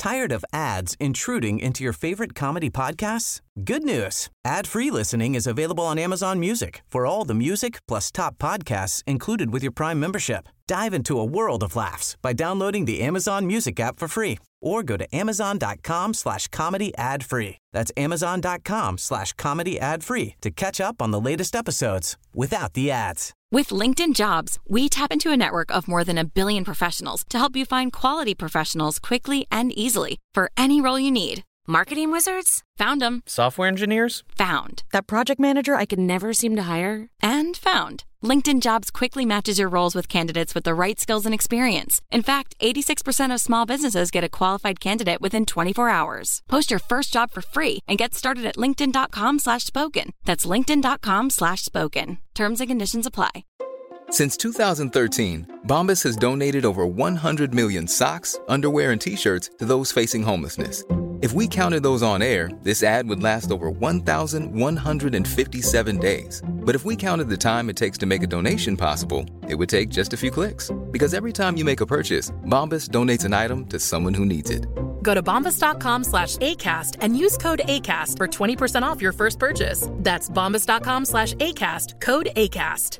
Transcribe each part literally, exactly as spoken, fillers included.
Tired of ads intruding into your favorite comedy podcasts? Good news. Ad-free listening is available on Amazon Music for all the music plus top podcasts included with your Prime membership. Dive into a world of laughs by downloading the Amazon Music app for free or go to amazon.com slash comedy ad free. That's amazon.com slash comedy ad free to catch up on the latest episodes without the ads. With LinkedIn Jobs, we tap into a network of more than a billion professionals to help you find quality professionals quickly and easily for any role you need. Marketing wizards? Found them. Software engineers? Found. That project manager I could never seem to hire? And found. LinkedIn Jobs quickly matches your roles with candidates with the right skills and experience. In fact, eighty-six percent of small businesses get a qualified candidate within twenty-four hours. Post your first job for free and get started at linkedin.com slash spoken. That's linkedin.com slash spoken. Terms and conditions apply. Since two thousand thirteen, Bombas has donated over one hundred million socks, underwear, and T-shirts to those facing homelessness. If we counted those on air, this ad would last over one thousand one hundred fifty-seven days. But if we counted the time it takes to make a donation possible, it would take just a few clicks. Because every time you make a purchase, Bombas donates an item to someone who needs it. Go to bombas.com slash ACAST and use code ACAST for twenty percent off your first purchase. That's bombas.com slash ACAST, code ACAST.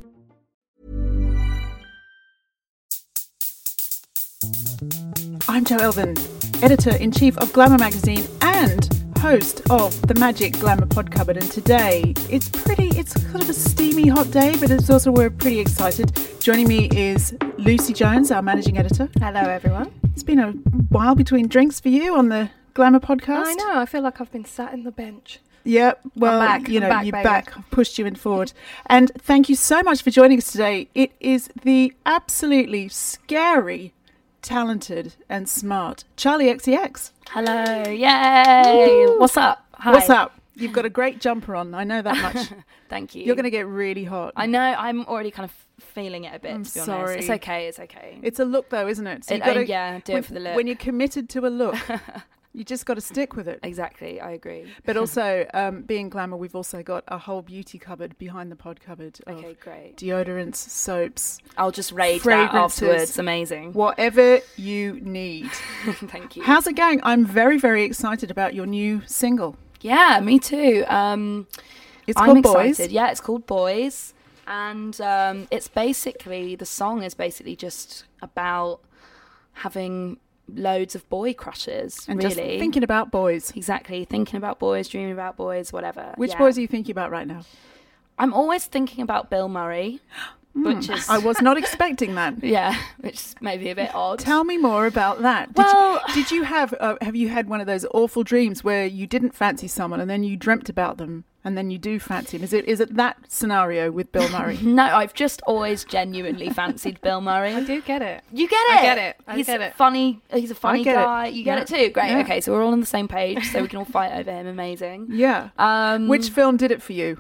I'm Jo Elvin, Editor-in-Chief of Glamour Magazine and host of the Magic Glamour Podcupboard. And today, it's pretty, it's kind of a steamy hot day, but it's also, we're pretty excited. Joining me is Lucy Jones, our Managing Editor. Hello, everyone. It's been a while between drinks for you on the Glamour podcast. I know, I feel like I've been sat in the bench. Yeah, well, back. you know, back, you're baby. back. I've pushed you in forward. And thank you so much for joining us today. It is the absolutely scary, talented and smart Charli X C X. Hello, yay! Woo. What's up? Hi. What's up? You've got a great jumper on. I know that much. Thank you. You're going to get really hot. I know. I'm already kind of feeling it a bit. I'm to be sorry. honest, it's okay. It's okay. It's a look, though, isn't it? So It- you've gotta, oh, yeah, do it when, for the look. When you're committed to a look, you just got to stick with it. Exactly, I agree. But also, um, being Glamour, we've also got a whole beauty cupboard behind the pod cupboard. Of Okay, great. Deodorants, soaps, I'll just rage that fragrances. afterwards. Amazing. Whatever you need. Thank you. How's it going? I'm very, very excited about your new single. Yeah, me too. Um, It's I'm called Boys. excited. Yeah, it's called Boys, and um, it's basically the song is basically just about having loads of boy crushes. And really just thinking about boys. exactly thinking about boys, dreaming about boys, whatever. Which Yeah. boys are you thinking about right now? I'm always thinking about Bill Murray, which is I was not expecting that. yeah, which is maybe a bit odd. Tell me more about that. Did Well- you, did you have uh, have you had one of those awful dreams where you didn't fancy someone and then you dreamt about them and then you do fancy him? Is it is it that scenario with Bill Murray? No, I've just always genuinely fancied Bill Murray. I do get it. You get it. I get it. I he's get it. funny. He's a funny get it. guy. You get Yeah. it too. Great. Yeah. Okay, so we're all on the same page, so we can all fight over him. Amazing. Yeah. Um, Which film did it for you?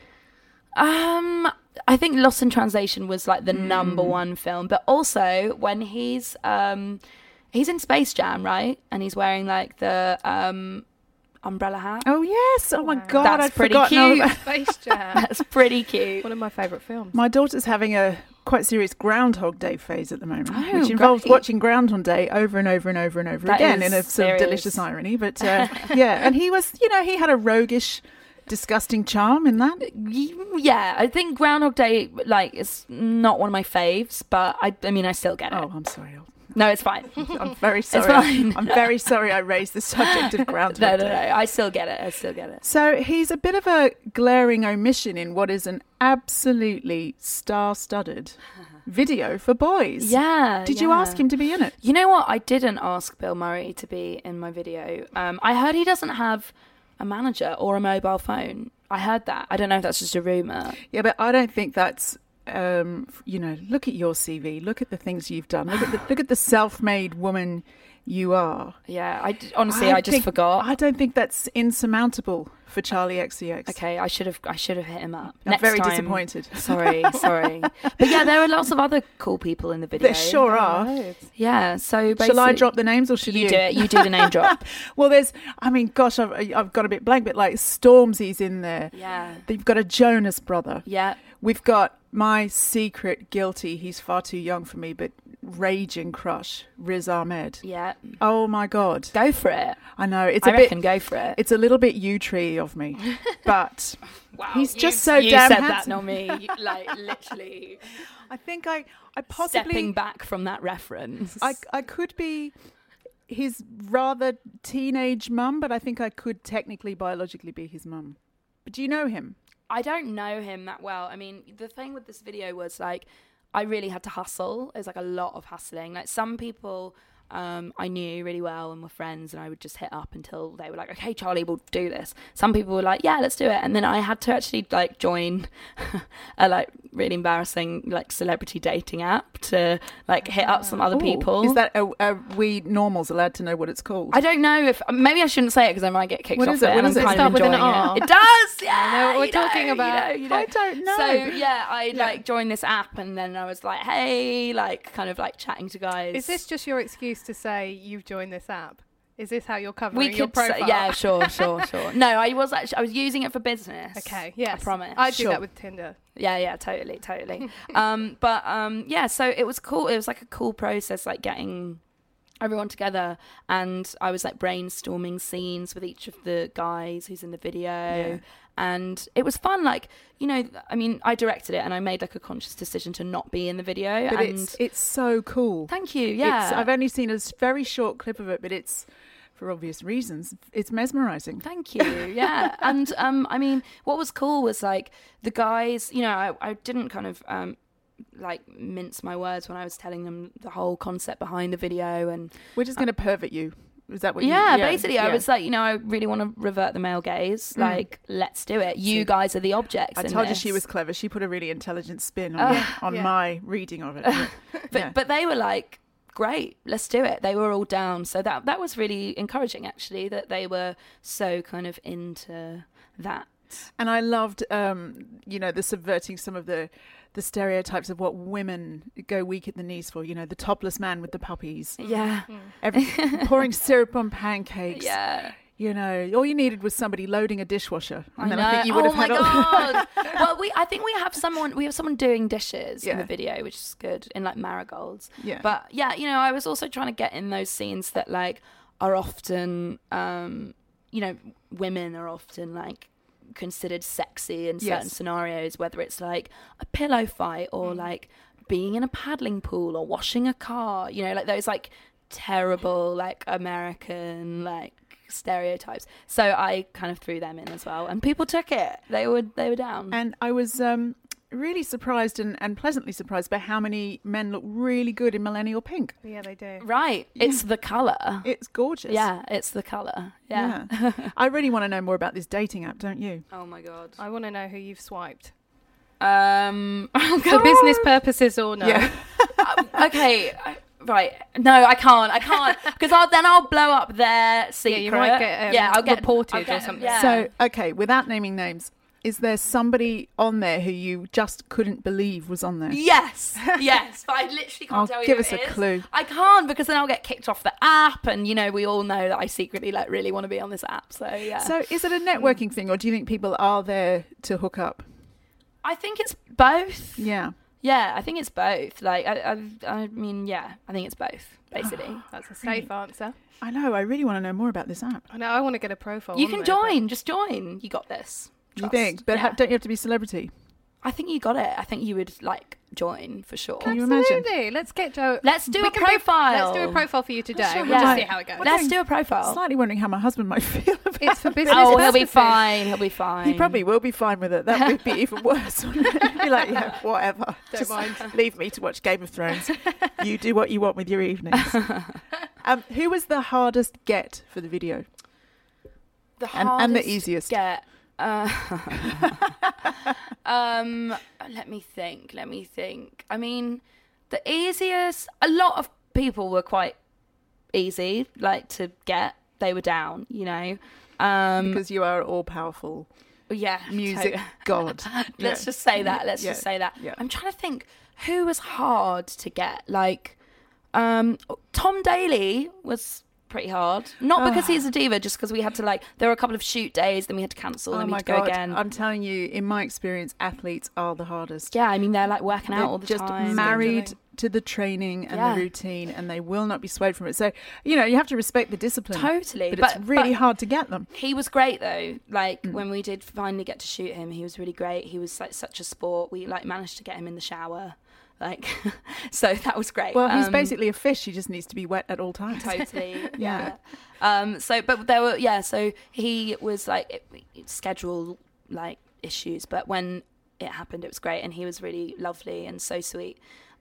Um, I think Lost in Translation was like the Mm. number one film, but also when he's um, he's in Space Jam, right? And he's wearing like the um umbrella hat. Oh yes! Oh my god, That's I'd pretty forgotten all cute. about- Space Jam. That's pretty cute. One of my favourite films. My daughter's having a quite serious Groundhog Day phase at the moment, Oh, which involves great. watching Groundhog Day over and over and over and over That again is in a sort of serious. delicious irony. But uh, yeah, and he was, you know, he had a roguish, disgusting charm in that. Y- Yeah, I think Groundhog Day like is not one of my faves, but I I mean I still get it. Oh, I'm sorry. No, it's fine. I'm very It's sorry. fine. I'm very sorry I raised the subject of Groundhog No, no, Day. no. I still get it. I still get it. So he's a bit of a glaring omission in what is an absolutely star-studded video for boys. Yeah. Did you yeah. ask him to be in it? You know what? I didn't ask Bill Murray to be in my video. Um, I heard he doesn't have a manager or a mobile phone. I heard that. I don't know if that's just a rumor. Yeah, but I don't think that's, um, you know, look at your C V. Look at the things you've done. Look at the, look at the self-made woman you are. Yeah. I d- honestly, I, just think- forgot. I don't think that's insurmountable for Charlie X C X. Okay, I should have I should have hit him up. I'm Next very time. disappointed. Sorry, sorry. But yeah, there are lots of other cool people in the video. There sure are. Yeah, so basically... Shall I drop the names or should you? You do it. You do the name drop. Well, there's, I mean, gosh, I've, I've got a bit blank, but like Stormzy's in there. Yeah. You've got a Jonas brother. Yeah. We've got my secret guilty, he's far too young for me, but raging crush, Riz Ahmed. Yeah. Oh my God. Go for it. I know. It's I a reckon bit, go for it. It's a little bit U-tree of me, but wow, he's you, just so you damn said handsome. that, not me. You, like, literally. I think I, I possibly... Stepping back from that reference. I, I could be his rather teenage mum, but I think I could technically, biologically be his mum. But do you know him? I don't know him that well. I mean, the thing with this video was like, I really had to hustle. It was like a lot of hustling. Like some people um, I knew really well and were friends, and I would just hit up until they were like, okay, Charlie, we'll do this. Some people were like, yeah, let's do it. And then I had to actually like join a like really embarrassing like celebrity dating app to like hit up some other Ooh, people. Is that, are, are we normals allowed to know what it's called? I don't know if, maybe I shouldn't say it because I might get kicked What off is it? it. What And does I'm it kind start of with an enjoying R? it. It does, yeah. I know what we're you know, talking you about. know, you know. I don't know. So yeah, I Yeah. like joined this app, and then I was like, hey, like kind of like chatting to guys. Is this just your excuse to say you've joined this app? Is this how you're covering we your could say, profile? yeah, sure, sure, sure. No, I was actually I was using it for business. Okay, yes. I promise. I do Sure. that with Tinder. Yeah, yeah, totally, totally. um, but um, yeah, so it was cool. It was like a cool process, like getting everyone together, and I was like brainstorming scenes with each of the guys who's in the video. Yeah. And it was fun. Like, you know, I mean, I directed it, and I made like a conscious decision to not be in the video. But and it's it's so cool. thank you. Yeah, It's, I've only seen a s- very short clip of it, but it's, for obvious reasons, it's mesmerising. Thank you. Yeah. And um, I mean, what was cool was like the guys, you know, I, I didn't kind of um, like mince my words when I was telling them the whole concept behind the video. And We're just going to pervert you. Is that what yeah, you... basically, I yeah. was like, you know, I really want to revert the male gaze. Mm. Like, let's do it. You See, guys are the objects. I in told you this. she was clever. She put a really intelligent spin on, Uh, on yeah. my reading of it. Yeah. But Yeah. but they were like, great, let's do it. They were all down. So that that was really encouraging, actually, that they were so kind of into that. And I loved, um, you know, the subverting some of the the stereotypes of what women go weak at the knees for. You know, the topless man with the puppies, Yeah. Every, pouring syrup on pancakes. Yeah. You know, all you needed was somebody loading a dishwasher, and I then know. I think you would oh have my had. all- god! Well, we I think we have someone we have someone doing dishes in Yeah. the video, which is good in like marigolds. Yeah. But yeah, you know, I was also trying to get in those scenes that like are often, um, you know, women are often like considered sexy in certain Yes. scenarios, whether it's like a pillow fight or like being in a paddling pool or washing a car. You know, like those like terrible like American like stereotypes. So I kind of threw them in as well, and people took it. They were they were down. And I was um, really surprised and, and pleasantly surprised by how many men look really good in millennial pink. Yeah, they do. Right, it's the color. It's gorgeous. Yeah, it's the color. Yeah. Yeah. I really want to know more about this dating app, don't you? Oh my god. I want to know who you've swiped. Um. For business purposes or no? Yeah. Okay. I- Right. No, I can't. I can't because I'll, then I'll blow up their secret. you might get, um, yeah, I'll get reported I'll get- or something. Yeah. So, okay, without naming names, is there somebody on there who you just couldn't believe was on there? Yes, yes, but I literally can't Oh, tell you. give who us it a is. clue. I can't because then I'll get kicked off the app, and you know we all know that I secretly like really want to be on this app. So yeah. So, is it a networking thing, or do you think people are there to hook up? I think it's both. Yeah. Yeah, I think it's both. Like I, I, I mean, yeah, I think it's both basically. That's a safe answer. I know. I really want to know more about this app. I know. I want to get a profile. you on can there, but- join. Just join. You got this. You Trust. think? But Yeah. ha- don't you have to be celebrity? I think you got it. I think you would like join for sure. Can you imagine? Absolutely. Let's get Joe. Let's do we a can be- profile. let's do a profile for you today. Sure, We'll yeah. just see how it goes. Let's do a profile. Slightly wondering how my husband might feel about It's for it. business Oh, he'll be purposes. fine. He'll be fine. He probably will be fine with it. That would be even worse. Wouldn't it? He'd be like, yeah, whatever. Don't Just mind. leave me to watch Game of Thrones. You do what you want with your evenings. Um, who was the hardest get for the video? the And- and the hardest easiest. Get. Uh, um, let me think. Let me think. I mean, the easiest. A lot of people were quite easy, like to get. They were down, you know. Um, because you are all powerful. Yeah, music totally. god. Let's Yeah. just say that. Let's Yeah. just say that. Yeah. I'm trying to think who was hard to get. Like, um, Tom Daley was pretty hard. Not because he's a diva, just because we had to like. There were a couple of shoot days, then we had to cancel, Oh then we my had to go god! again. I'm telling you, in my experience, athletes are the hardest. Yeah, I mean they're like working They're out all the just time. married to the training and Yeah. the routine, and they will not be swayed from it. So you know you have to respect the discipline. Totally, but, but- it's really but- hard to get them. He was great though. Like Mm. when we did finally get to shoot him, he was really great. He was like such a sport. We like managed to get him in the shower. Like, so that was great. Well, he's Um, basically a fish. He just needs to be wet at all times. Totally, Yeah. yeah. Um. So, but there were yeah. So he was like it, it, schedule like issues, but when it happened, it was great, and he was really lovely and so sweet.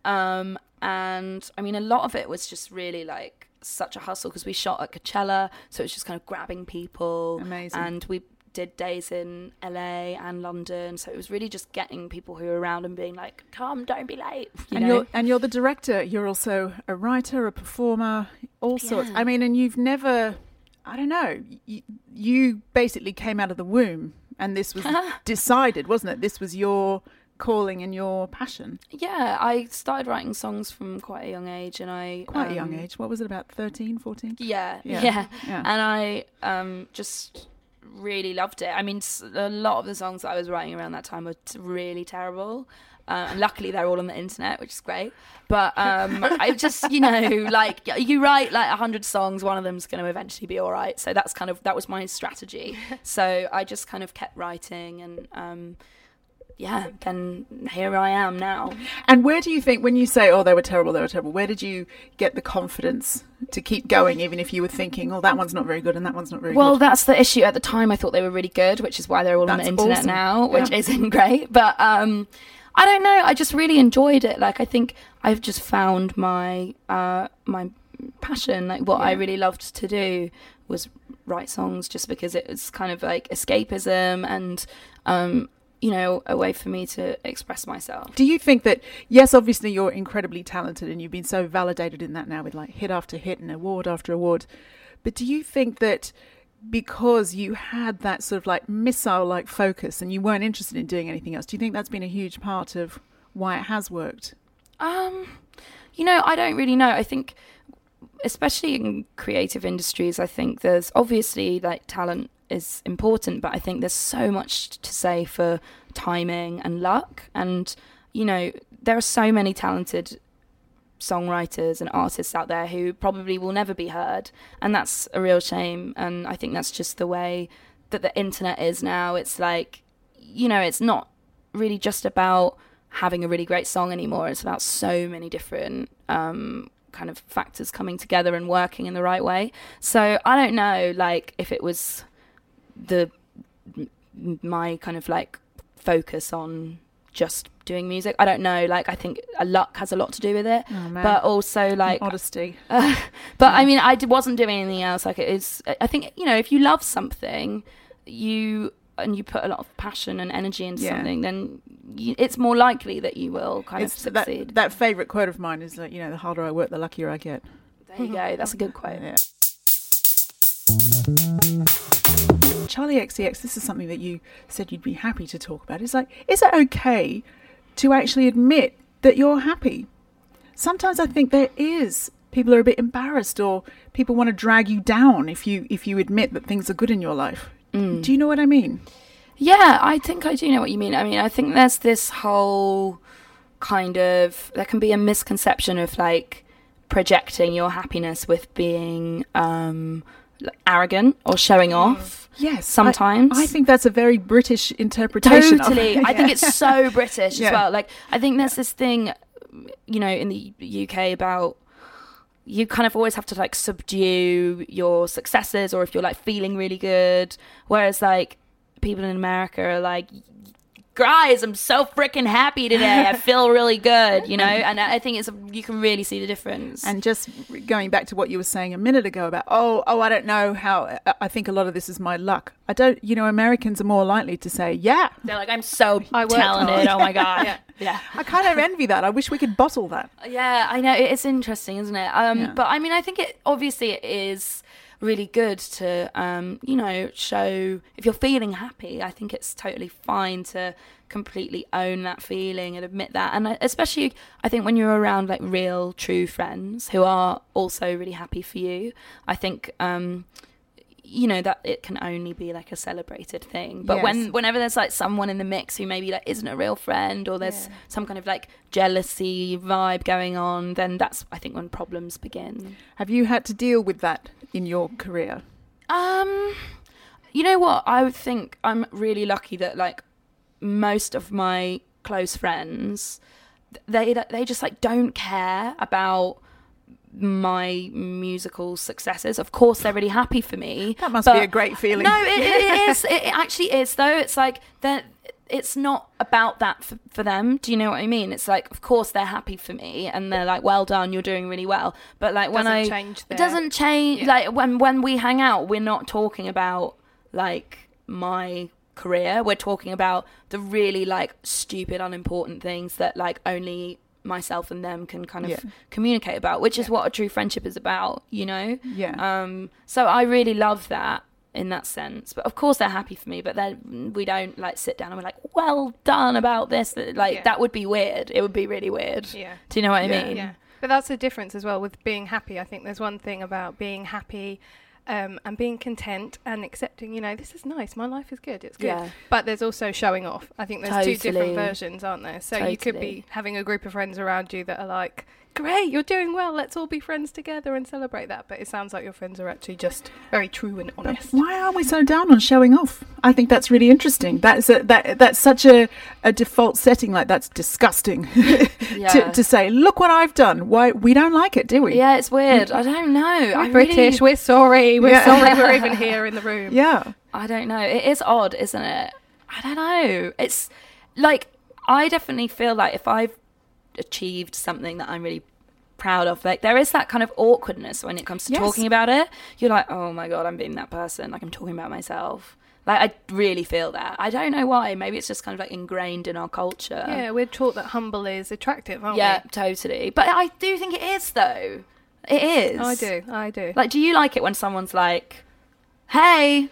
Um. And I mean, a lot of it was just really like such a hustle because we shot at Coachella, so it was just kind of grabbing people. Amazing. And we did days in L A and London, so it was really just getting people who were around and being like, "Come, don't be late." You and know? you're and you're the director. You're also a writer, a performer, all sorts. Yeah. I mean, and you've never, I don't know. You, you basically came out of the womb, and this was decided, wasn't it? This was your calling and your passion. Yeah, I started writing songs from quite a young age, and I Quite a young um, age. What was it, about thirteen, fourteen? Yeah, Yeah, yeah, yeah. and I um just really loved it. I mean, s- a lot of the songs that I was writing around that time were t- really terrible. Uh, and luckily they're all on the internet, which is great. But um, I just, you know, like you write like a hundred songs, one of them's going to eventually be all right. So that's kind of, that was my strategy. So I just kind of kept writing and um, yeah, then here I am now. And where do you think, when you say, oh, they were terrible, they were terrible, where did you get the confidence to keep going, even if you were thinking, oh, that one's not very good and that one's not very Well, good? that's the issue. At the time, I thought they were really good, which is why they're all on That's the internet awesome. now, which Yeah. isn't great. But um, I don't know. I just really enjoyed it. Like, I think I've just found my uh, my passion. Like, what I Yeah. really loved to do was write songs, just because it was kind of like escapism and um, you know, a way for me to express myself. Do you think that, yes, obviously you're incredibly talented and you've been so validated in that now with like hit after hit and award after award, but do you think that because you had that sort of like missile-like focus and you weren't interested in doing anything else, do you think that's been a huge part of why it has worked? Um, you know, I don't really know. I think, especially in creative industries, I think there's obviously like talent is important, but I think there's so much to say for timing and luck. And, you know, there are so many talented songwriters and artists out there who probably will never be heard. And that's a real shame. And I think that's just the way that the internet is now. It's like, you know, it's not really just about having a really great song anymore. It's about so many different um, kind of factors coming together and working in the right way. So I don't know, like, if it was the my kind of like focus on just doing music. I don't know. Like, I think a luck has a lot to do with it, Oh, man. but also like, Modesty. uh, but I mean, I d- wasn't doing anything else. Like, it is. I think, you know, if you love something, you and you put a lot of passion and energy into Yeah. something, then you, it's more likely that you will kind It's of that, succeed. that favourite quote of mine is like, you know, the harder I work, the luckier I get. There you go. That's a good quote. Yeah. Charlie X C X, this is something that you said you'd be happy to talk about. It's like, is it okay to actually admit that you're happy? Sometimes I think there is. People are a bit embarrassed, or people want to drag you down if you if you admit that things are good in your life. Mm. Do you know what I mean? Yeah, I think I do know what you mean. I mean, I think there's this whole kind of, there can be a misconception of like projecting your happiness with being um, like, arrogant or showing off. Yes, Sometimes. I, I think that's a very British interpretation. Totally. Of it. I think Yeah. it's so British Yeah. as well. Like, I think there's this thing, you know, in the U K about you kind of always have to like subdue your successes, or if you're like feeling really good. Whereas like people in America are like, guys, I'm so freaking happy today. I feel really good, you know? And I think it's, you can really see the difference. And just going back to what you were saying a minute ago about, oh, oh, I don't know how, I think a lot of this is my luck. I don't, you know, Americans are more likely to say, yeah. They're like, I'm so I worked talented. hard. Oh my God. Yeah. Yeah. I kind of envy that. I wish we could bottle that. Yeah, I know. It's interesting, isn't it? Um, Yeah. But I mean, I think it, obviously it is, really good to, um, you know, show if you're feeling happy. I think it's totally fine to completely own that feeling and admit that. And especially, I think when you're around like real, true friends who are also really happy for you, I think, um, you know, that it can only be like a celebrated thing. But yes. when whenever there's like someone in the mix who maybe like isn't a real friend, or there's yeah. some kind of like jealousy vibe going on, then that's, I think, when problems begin. Have you had to deal with that in your career? Um, you know what? I would think I'm really lucky that like most of my close friends, they they just like don't care about my musical successes. Of course they're really happy for me. That must be a great feeling. No, it, it is. It actually is, though. It's like that. It's not about that for, for them. Do you know what I mean? It's like, of course they're happy for me and they're like, well done, you're doing really well. But like when I change it doesn't change. Yeah. Like when when we hang out, we're not talking about like my career. We're talking about the really like stupid, unimportant things that like only myself and them can kind of yeah. communicate about, which yeah. is what a true friendship is about, you know? Yeah. Um, so I really love that in that sense. But of course they're happy for me, but then we don't like sit down and we're like, well done about this. Like yeah. that would be weird. It would be really weird. Yeah. Do you know what yeah. I mean? Yeah. But that's the difference as well with being happy. I think there's one thing about being happy Um, and being content and accepting, you know, this is nice, my life is good, it's good. Yeah. But there's also showing off. I think there's totally. two different versions, aren't there? So totally. You could be having a group of friends around you that are like, great, you're doing well, let's all be friends together and celebrate that. But it sounds like your friends are actually just very true and honest. But why are we so down on showing off? I think that's really interesting. That's a, that that's such a, a default setting. Like, that's disgusting yeah. to, to say, look what I've done. Why we don't like it, do we? Yeah, it's weird. I don't know. We're I British, really... we're sorry. We're yeah. sorry we're even here in the room. Yeah. I don't know. It is odd, isn't it? I don't know. It's like, I definitely feel like if I've achieved something that I'm really proud of, like there is that kind of awkwardness when it comes to yes. talking about it. You're like, oh my god, I'm being that person, like I'm talking about myself. Like I really feel that. I don't know why. Maybe it's just kind of like ingrained in our culture. Yeah, we're taught that humble is attractive, aren't yeah, we? Yeah, totally. But I do think it is, though. It is. I do, I do. Like, do you like it when someone's like, hey,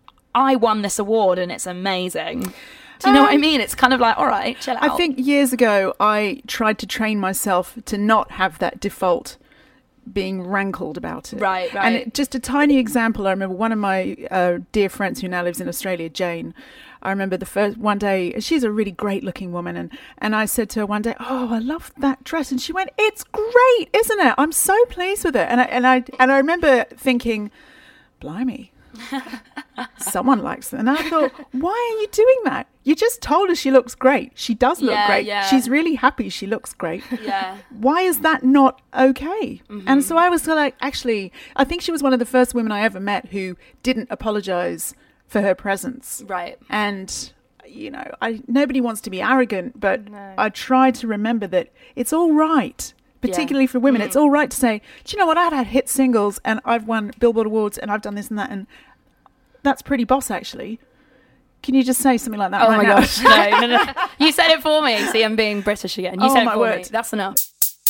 I won this award and it's amazing? Do you know um, what I mean? It's kind of like, all right, chill out. I think years ago I tried to train myself to not have that default being rankled about it. Right, right. And it, just a tiny example, I remember one of my uh, dear friends who now lives in Australia, Jane, I remember the first one day, she's a really great looking woman, and, and I said to her one day, oh, I love that dress. And she went, it's great, isn't it? I'm so pleased with it. And I, and I, and I remember thinking, blimey. Someone likes it. And I thought, why are you doing that? You just told her she looks great. She does look yeah, great. Yeah. She's really happy she looks great. Yeah. Why is that not okay? Mm-hmm. And so I was sort of like, actually, I think she was one of the first women I ever met who didn't apologize for her presence. Right. And, you know, I nobody wants to be arrogant, but no. I try to remember that it's all right. Particularly yeah. for women, mm. it's all right to say, do you know what, I've had hit singles and I've won Billboard Awards and I've done this and that, and that's pretty boss, actually. Can you just say something like that? Oh right my now? gosh, no, no, no. You said it for me. See, I'm being British again. You oh said my it for word. me. That's enough.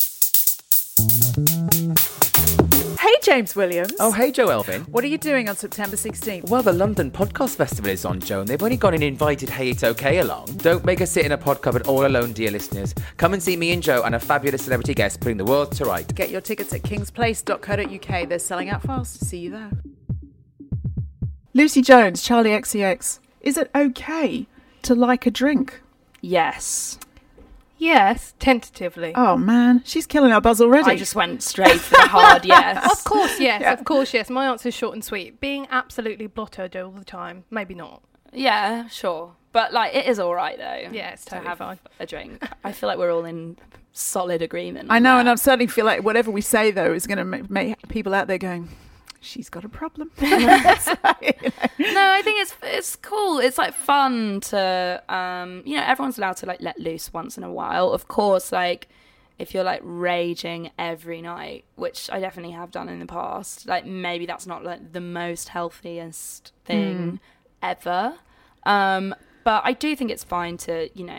Hey, James Williams. Oh, hey, Jo Elvin. What are you doing on September sixteenth? Well, the London Podcast Festival is on, Jo, and they've only gone and invited Hey It's Okay along. Don't make us sit in a pod cupboard all alone, dear listeners. Come and see me and Jo and a fabulous celebrity guest putting the world to right. Get your tickets at kingsplace dot co dot uk. They're selling out fast. See you there. Lucy Jones, Charlie X C X. Is it okay to like a drink? Yes. Yes, tentatively. Oh, man. She's killing our buzz already. I just went straight for the hard yes. Of course, yes. Yeah. Of course, yes. My answer is short and sweet. Being absolutely blottoed all the time, maybe not. Yeah, sure. But, like, it is all right, though. Yeah, it's totally to have fine. a drink. I feel like we're all in solid agreement. I know, that. and I certainly feel like whatever we say, though, is going to make, make people out there going, she's got a problem. So, you know. No, I think it's it's cool. It's like fun to, um, you know, everyone's allowed to like let loose once in a while. Of course, like if you're like raging every night, which I definitely have done in the past, like maybe that's not like the most healthiest thing mm. ever. Um, but I do think it's fine to, you know,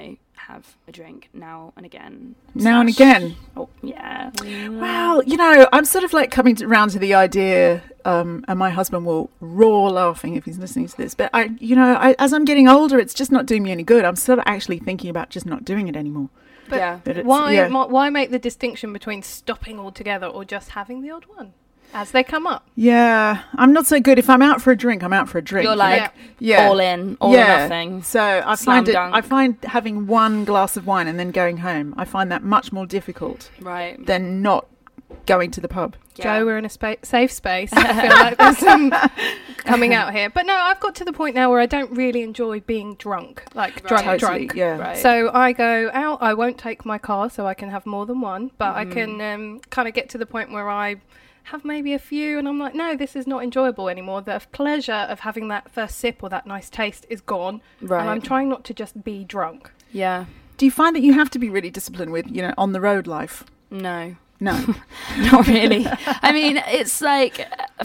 have a drink now and again. Now and again? Oh, yeah. Well, you know, I'm sort of like coming to, around to the idea, um, and my husband will roar laughing if he's listening to this, but I, you know, I, as I'm getting older, it's just not doing me any good. I'm sort of actually thinking about just not doing it anymore. But yeah. But why, yeah. why make the distinction between stopping altogether or just having the odd one? As they come up. Yeah, I'm not so good. If I'm out for a drink, I'm out for a drink. You're like yeah. all in, all yeah. or nothing. So I Slam find it. Dunk. I find having one glass of wine and then going home, I find that much more difficult. Right. Than not going to the pub. Yeah. Joe, we're in a spa- safe space. I feel like there's some coming out here. But no, I've got to the point now where I don't really enjoy being drunk, like right. drunk, totally, drunk. Yeah. Right. So I go out. I won't take my car, so I can have more than one. But mm. I can um, kind of get to the point where I have maybe a few and I'm like, no, this is not enjoyable anymore. The pleasure of having that first sip or that nice taste is gone. Right. And I'm trying not to just be drunk. Yeah. Do you find that you have to be really disciplined with, you know, on the road life? No. No. Not really. I mean, it's like uh,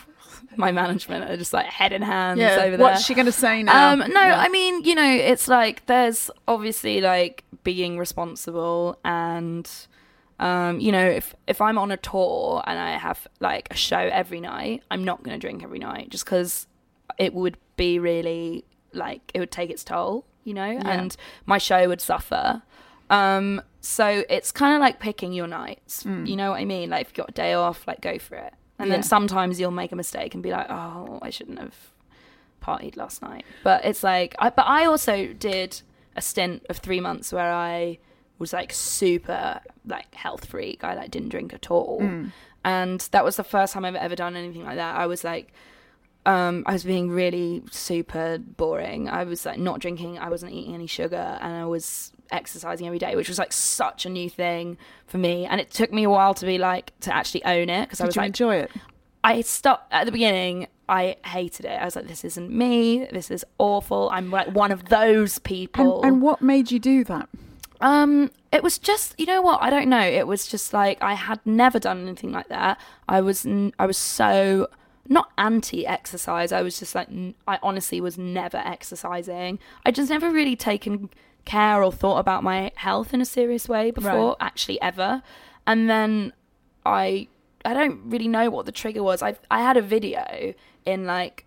my management are just like head in hands yeah. over there. What's she going to say now? Um, no, yeah. I mean, you know, it's like there's obviously like being responsible and... Um, you know, if, if I'm on a tour and I have like a show every night, I'm not going to drink every night just because it would be really like, it would take its toll, you know, yeah. and my show would suffer. Um, so it's kind of like picking your nights, mm. you know what I mean? Like if you've got a day off, like go for it. And yeah. then sometimes you'll make a mistake and be like, oh, I shouldn't have partied last night. But it's like, I, but I also did a stint of three months where I was like super like health freak. I like didn't drink at all. Mm. And that was the first time I've ever done anything like that. I was like, um, I was being really super boring. I was like not drinking. I wasn't eating any sugar and I was exercising every day, which was like such a new thing for me. And it took me a while to be like, to actually own it. Cause I was Did you like, enjoy it? I stopped at the beginning. I hated it. I was like, this isn't me. This is awful. I'm like one of those people. And, and what made you do that? Um, it was just, you know what? I don't know. It was just like, I had never done anything like that. I was, n- I was so not anti-exercise. I was just like, n- I honestly was never exercising. I just never really taken care or thought about my health in a serious way before, right. actually ever. And then I, I don't really know what the trigger was. I, I had a video in like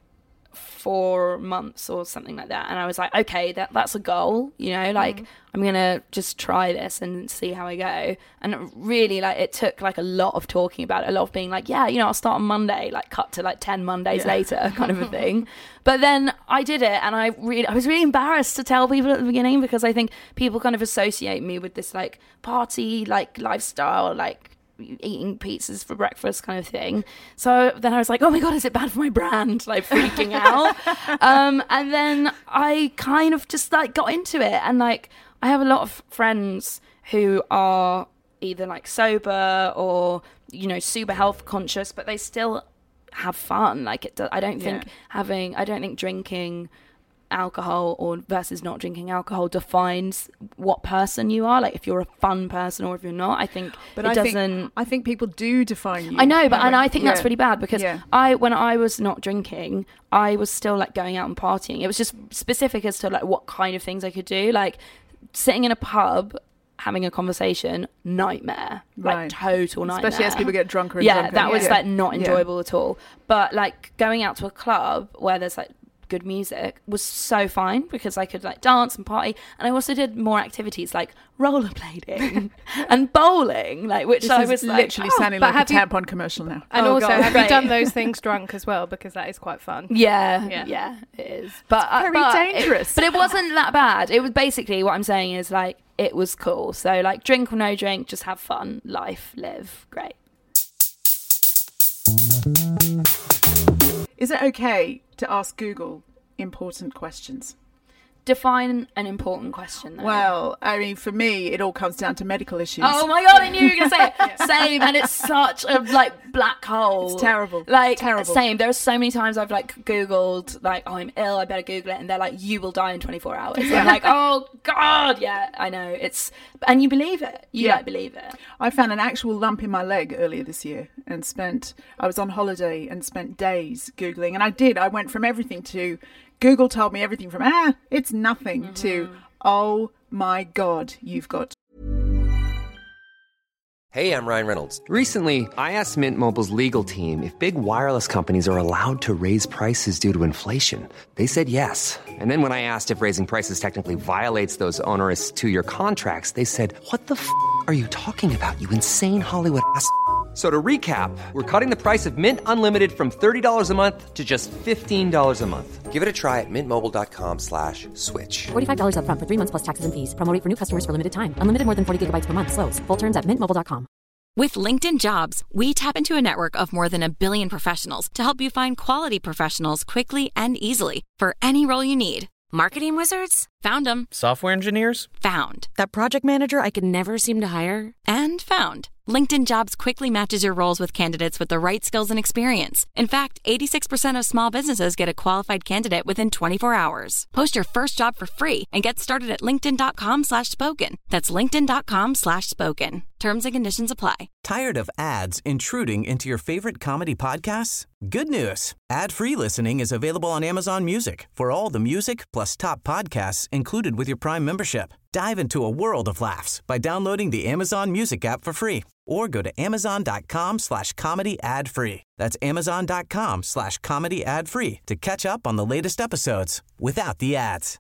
four months or something like that, and I was like, okay, that that's a goal, you know, like mm. I'm gonna just try this and see how I go. And it really, like, it took like a lot of talking about it, a lot of being like, yeah, you know, I'll start on Monday, like cut to like ten Mondays yeah. later kind of a thing. But then I did it, and I really I was really embarrassed to tell people at the beginning, because I think people kind of associate me with this like party like lifestyle, like eating pizzas for breakfast kind of thing. So then I was like, oh my god, is it bad for my brand? Like freaking out. um and then I kind of just like got into it, and like I have a lot of friends who are either like sober or, you know, super health conscious, but they still have fun. Like it do- I don't think yeah. having I don't think drinking alcohol or versus not drinking alcohol defines what person you are, like if you're a fun person or if you're not. I think but it I doesn't think, I think people do define you. I know, but and I think yeah. that's really bad, because yeah. I when I was not drinking, I was still like going out and partying. It was just specific as to like what kind of things I could do, like sitting in a pub having a conversation, nightmare, right. like total nightmare. Especially as people get drunker and yeah, drunker. that was yeah. like not enjoyable yeah. at all. But like going out to a club where there's like good music was so fine, because I could like dance and party, and I also did more activities like rollerblading and bowling, like which this I is was literally like, sounding oh, like a you... tampon commercial now. And oh, also, God. have right. you done those things drunk as well? Because that is quite fun. Yeah, yeah, yeah, it is. But it's very uh, but dangerous. It, but it wasn't that bad. It was basically what I'm saying is like it was cool. So like drink or no drink, just have fun, life, live, great. Is it okay to ask Google important questions? Define an important question, though. Well, I mean, for me, it all comes down to medical issues. Oh my god, I knew you were going to say it. yeah. Same, and it's such a like black hole. It's terrible. Like terrible. Same. There are so many times I've like Googled like, oh, I'm ill, I better Google it, and they're like, you will die in twenty-four hours. And I'm like, oh god, yeah, I know. It's and you believe it. You yeah. like believe it. I found an actual lump in my leg earlier this year, and spent. I was on holiday and spent days Googling, and I did. I went from everything to. Google told me everything from, ah, it's nothing, mm-hmm. to, Oh my God, you've got... Hey, I'm Ryan Reynolds. Recently, I asked Mint Mobile's legal team if big wireless companies are allowed to raise prices due to inflation. They said yes. And then when I asked if raising prices technically violates those onerous two-year contracts, they said, what the f*** are you talking about, you insane Hollywood ass f- So to recap, we're cutting the price of Mint Unlimited from thirty dollars a month to just fifteen dollars a month. Give it a try at mintmobile.com slash switch. forty-five dollars up front for three months plus taxes and fees. Promo rate for new customers for limited time. Unlimited more than forty gigabytes per month. Slows full terms at mint mobile dot com. With LinkedIn Jobs, we tap into a network of more than a billion professionals to help you find quality professionals quickly and easily for any role you need. Marketing wizards? Found them. Software engineers? Found. That project manager I could never seem to hire? And found. LinkedIn Jobs quickly matches your roles with candidates with the right skills and experience. In fact, eighty-six percent of small businesses get a qualified candidate within twenty-four hours. Post your first job for free and get started at linkedin.com slash spoken. That's linkedin.com slash spoken. Terms and conditions apply. Tired of ads intruding into your favorite comedy podcasts? Good news. Ad-free listening is available on Amazon Music for all the music plus top podcasts included with your Prime membership. Dive into a world of laughs by downloading the Amazon Music app for free or go to amazon.com slash comedy ad free. That's amazon.com slash comedy ad free to catch up on the latest episodes without the ads.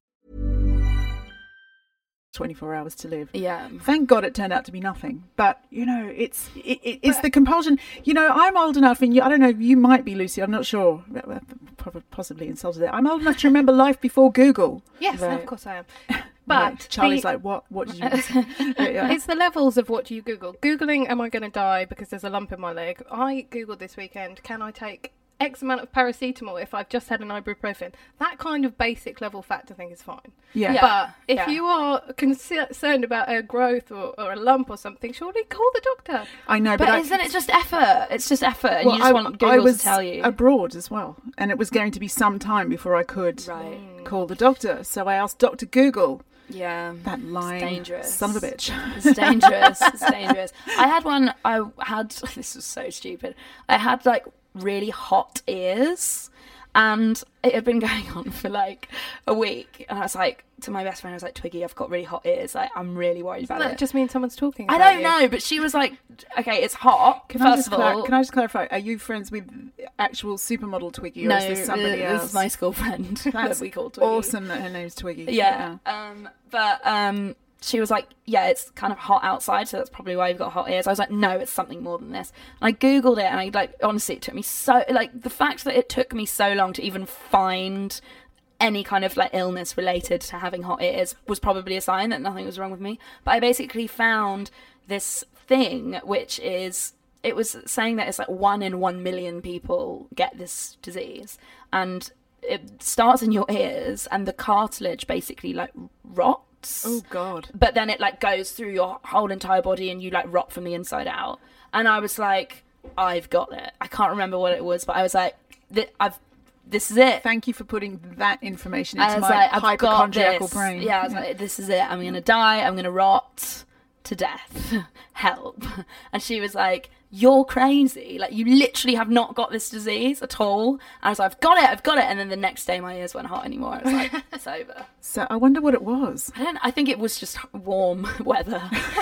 twenty-four hours to live. Yeah. Thank God it turned out to be nothing. But, you know, it's it, it, it's the compulsion. You know, I'm old enough, and you, I don't know, you might be, Lucy, I'm not sure. Probably, possibly insulted it. I'm old enough to remember life before Google. Yes, right. Of course I am. But right. Charlie's the, like, what What did you yeah. It's the levels of what do you Google. Googling, am I going to die because there's a lump in my leg? I Googled this weekend, can I take X amount of paracetamol if I've just had an ibuprofen? That kind of basic level fact I think is fine. Yeah. yeah. But if yeah. you are concerned about a growth or, or a lump or something, surely call the doctor. I know, but, but isn't I, it just effort? It's just effort, and well, you just I, want Google I was to tell you. abroad as well, and it was going to be some time before I could right. call the doctor. So I asked Doctor Google. Yeah, that line, it's dangerous. Son of a bitch. It's dangerous. It's dangerous. I had one. I had. This was so stupid. I had like really hot ears, and it had been going on for like a week. And I was like to my best friend, I was like, Twiggy, I've got really hot ears. Like, I'm really worried about Doesn't it. That just means someone's talking. I about don't you? know, but she was like, okay, it's hot. Can first I just of clar- all, can I just clarify? Are you friends with actual supermodel Twiggy, or no, is this somebody uh, else? This is my school friend. That's that we call Twiggy. Awesome that her name's Twiggy. Yeah. yeah. Um, but um, she was like, yeah, it's kind of hot outside, so that's probably why you've got hot ears. I was like, no, it's something more than this. And I Googled it, and I like, honestly, it took me so, like, the fact that it took me so long to even find any kind of like illness related to having hot ears was probably a sign that nothing was wrong with me. But I basically found this thing, which is, it was saying that it's like one in one million people get this disease, and it starts in your ears, and the cartilage basically like rots. Oh God! But then it like goes through your whole entire body, and you like rot from the inside out. And I was like, I've got it. I can't remember what it was, but I was like, I've. This is it. Thank you for putting that information into my like, hypochondriacal brain. Yeah, I was like, this is it. I'm going to die. I'm going to rot to death. Help. And she was like, you're crazy. Like, you literally have not got this disease at all. And I was like, I've got it. I've got it. And then the next day my ears weren't hot anymore. I was like, it's over. So I wonder what it was. I don't I think it was just warm weather.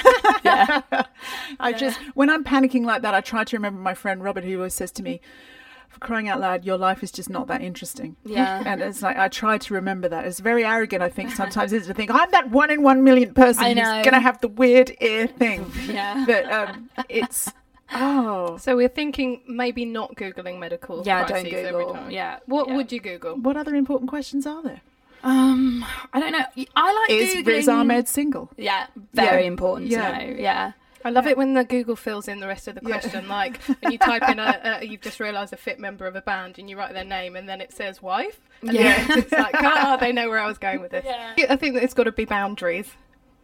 yeah. I yeah. just, when I'm panicking like that, I try to remember my friend Robert, who always says to me, for crying out loud, your life is just not that interesting. Yeah. And it's like, I try to remember that. It's very arrogant, I think, sometimes, is to think, I'm that one in one million person who's going to have the weird ear thing. Yeah. But um, it's, oh. So we're thinking maybe not Googling medical Yeah, crises don't Google. every time. Yeah. What yeah. would you Google? What other important questions are there? Um, I don't know. I like Is Googling... Riz Ahmed single? Yeah, very yeah. important yeah. to know. Yeah. I love it when the Google fills in the rest of the question. Yeah. Like when you type in a, a, you've just realised a fit member of a band and you write their name and then it says wife. And yeah. then it's like, oh, they know where I was going with this. Yeah. I think that it's got to be boundaries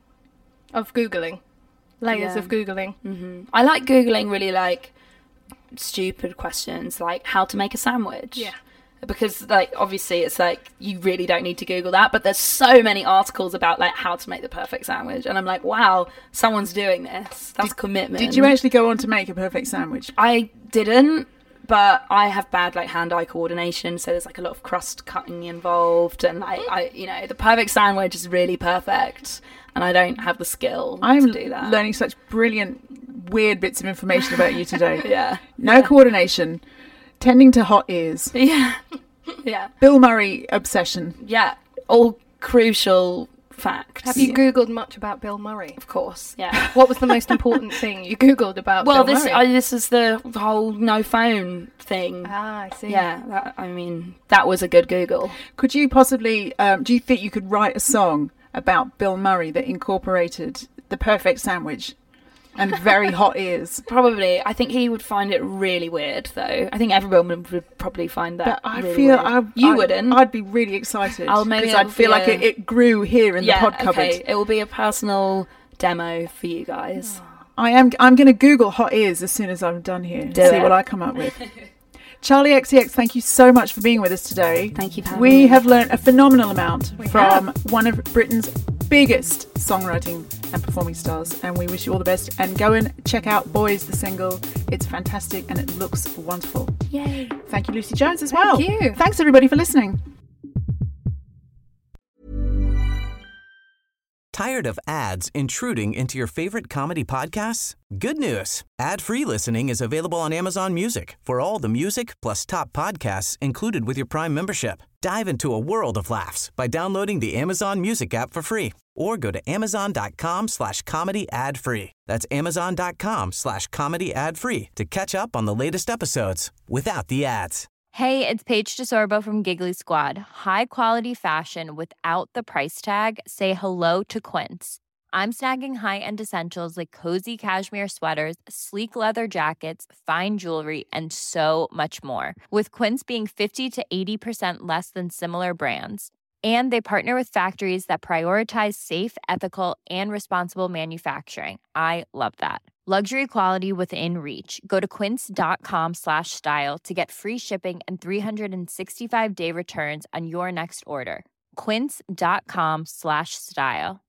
of Googling. Layers yeah. of Googling. Mm-hmm. I like Googling really like stupid questions like how to make a sandwich. Yeah. Because like obviously it's like you really don't need to Google that, but there's so many articles about like how to make the perfect sandwich, and I'm like, wow, someone's doing this. That's did, commitment. Did you actually go on to make a perfect sandwich? I didn't, but I have bad like hand-eye coordination, so there's like a lot of crust cutting involved, and I, I you know, the perfect sandwich is really perfect, and I don't have the skill I'm to do that. Learning such brilliant, weird bits of information about you today. yeah. No yeah. coordination, tending to hot ears. Yeah. yeah. Bill Murray obsession. Yeah. All crucial facts. Have you Googled much about Bill Murray? Of course, yeah. What was the most important thing you Googled about well, Bill this, Murray? Well, uh, this is the whole no phone thing. Ah, I see. Yeah, that, I mean, that was a good Google. Could you possibly, um, do you think you could write a song about Bill Murray that incorporated the perfect sandwich and very hot ears? Probably. I think he would find it really weird, though. I think everyone would, would probably find that But I really feel weird. I, you I, wouldn't. I'd be really excited. I'll maybe because I'd feel like a... it, it grew here in yeah, the pod cupboard. Okay. It will be a personal demo for you guys. I am. I'm going to Google hot ears as soon as I'm done here. Do see it. what I come up with. Charli X C X, thank you so much for being with us today. Thank you for having we me. We have learned a phenomenal amount we from have. one of Britain's biggest songwriting and performing stars, and we wish you all the best. And go and check out Boys, the single. It's fantastic and it looks wonderful. Yay. Thank you, Lucy Jones, as Thank well. you. Thanks, everybody, for listening. Tired of ads intruding into your favorite comedy podcasts? Good news. Ad-free listening is available on Amazon Music for all the music plus top podcasts included with your Prime membership. Dive into a world of laughs by downloading the Amazon Music app for free or go to amazon.com slash comedy ad free. That's amazon.com slash comedy ad free to catch up on the latest episodes without the ads. Hey, it's Paige DeSorbo from Giggly Squad. High quality fashion without the price tag. Say hello to Quince. I'm snagging high-end essentials like cozy cashmere sweaters, sleek leather jackets, fine jewelry, and so much more. With Quince being fifty to eighty percent less than similar brands. And they partner with factories that prioritize safe, ethical, and responsible manufacturing. I love that. Luxury quality within reach. Go to quince.com slash style to get free shipping and three sixty-five day returns on your next order. Quince.com slash style.